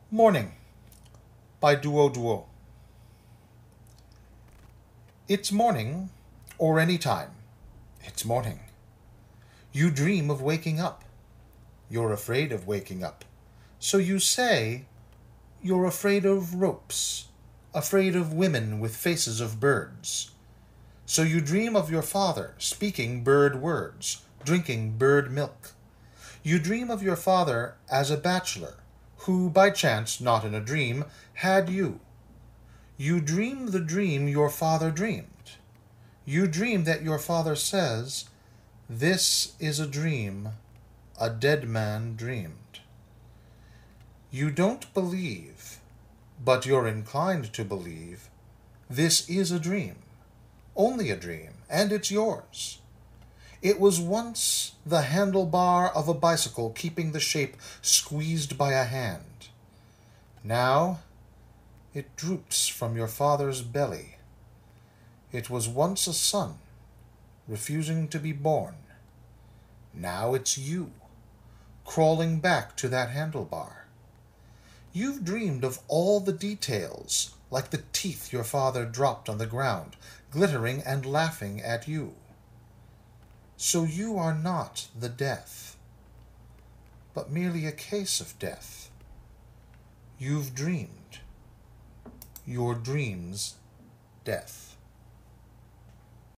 Morning by Duo Duo. It's morning, or any time. It's morning. You dream of waking up. You're afraid of waking up. So you say you're afraid of ropes, afraid of women with faces of birds. So you dream of your father speaking bird words, drinking bird milk. You dream of your father as a bachelor, who, by chance, not in a dream, had you. You dream the dream your father dreamed. You dream that your father says, "This is a dream a dead man dreamed." You don't believe, but you're inclined to believe, this is a dream, only a dream, and it's yours. It was once the handlebar of a bicycle keeping the shape squeezed by a hand. Now it droops from your father's belly. It was once a son, refusing to be born. Now it's you, crawling back to that handlebar. You've dreamed of all the details, like the teeth your father dropped on the ground, glittering and laughing at you. So you are not the death, but merely a case of death. You've dreamed your dream's death.